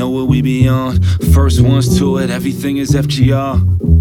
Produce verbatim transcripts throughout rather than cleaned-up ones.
know what we be on. First ones to it, everything is F G R.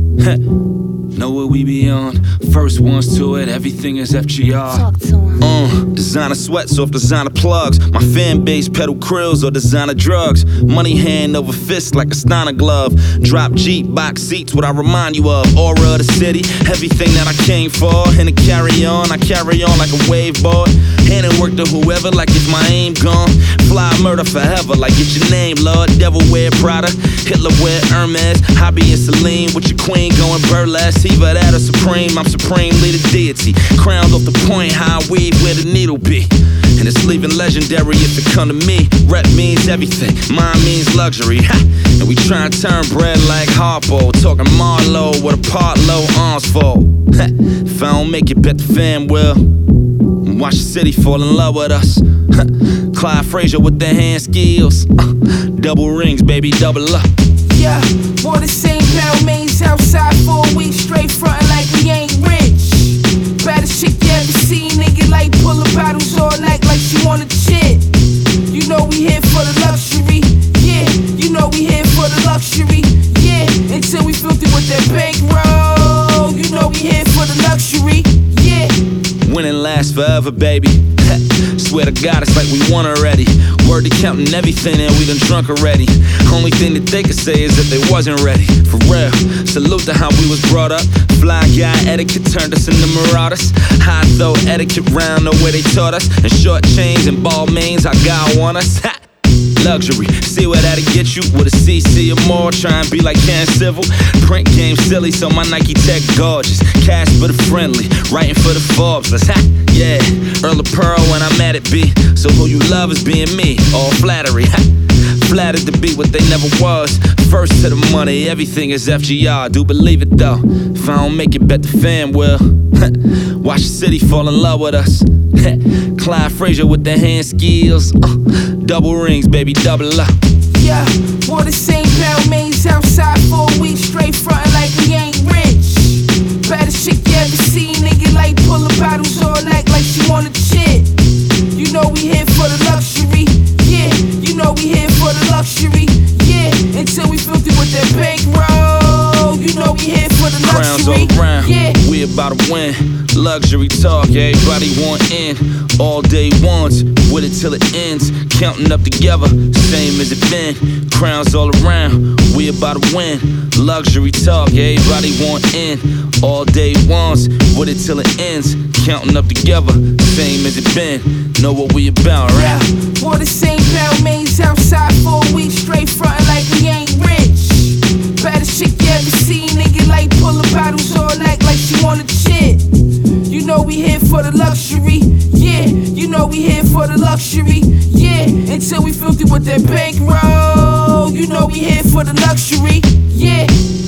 Know what we be on. First ones to it, everything is F G R. Talk to him. Uh, designer sweats off designer plugs. My fan base pedal krills or designer drugs. Money hand over fist like a Steiner glove. Drop Jeep, box seats, what I remind you of. Aura of the city, everything that I came for. And to carry on, I carry on like a wave board. Hand and work to whoever like it's my aim gone. Fly murder forever like it's your name, Lord. Devil wear Prada, Hitler wear Hermes. Hobby and Celine with your queen going burlesque. Either that or supreme, I'm supremely the deity. Crowned off the point, high weave where the needle be. And it's leaving legendary if it come to me. Rep means everything, mine means luxury. Ha! And we try and turn bread like Harpo. Talking Marlowe with a part low arms full. Ha! If I don't make it, bet the fam will. And watch the city fall in love with us. Ha! Clyde Frazier with the hand skills. Uh, double rings, baby, double up. Yeah, wore the same pound mains outside for a week straight, frontin' like we ain't rich. Baddest chick you ever seen, nigga, like pullin' bottles all night like she wanna chit. You know we here for the luxury, yeah. You know we here for the luxury, yeah. Until we filthy with that bankroll. You know we here for the luxury, yeah. Winning lasts forever, baby. Swear to God, it's like we won already. Word to counting everything and we done drunk already. Only thing that they could say is that they wasn't ready. For real, salute to how we was brought up. Fly guy etiquette turned us into marauders. High throw etiquette round the way they taught us. And short chains and ball mains, our God want us. Ha! Luxury, see where that'll get you with a C C or more. Try and be like Ken Civil. Print game silly, so my Nike Tech gorgeous. Cash for the friendly, writing for the Forbes. Let's ha, yeah. Earl of Pearl when I'm at it, B. So who you love is being me, all flattery. Ha. Flattered to be what they never was. First to the money, everything is F G R. Do believe it though. If I don't make it, bet the fam will. Watch the city fall in love with us. Clyde Frazier with the hand skills. Uh, double rings, baby, double up. Yeah, wore the same pound mains outside for a week straight, frontin' like we ain't rich. Baddest chick you ever seen, nigga, like pullin' bottles all night like she wanna chit. You know we here for the luxury, yeah. You know we here for the luxury, yeah. Until we filthy with that bankroll. You know we here for the Crowns luxury, all around, yeah. we about to win. Luxury talk, everybody want in. All day ones, with it till it ends. Counting up together, same as it been. Crowns all around, we about to win. Luxury talk, everybody want in. All day ones, with it till it ends. Counting up together, same as it been. Know what we about, right? Yeah, wore the same pound mains outside for a week straight, frontin' like we ain't rich. Baddest chick you ever seen, nigga, like pullin' bottles all night like she wanna chit. You know we here for the luxury, yeah. You know we here for the luxury, yeah. Until we filthy with that bankroll. You know we here for the luxury, yeah.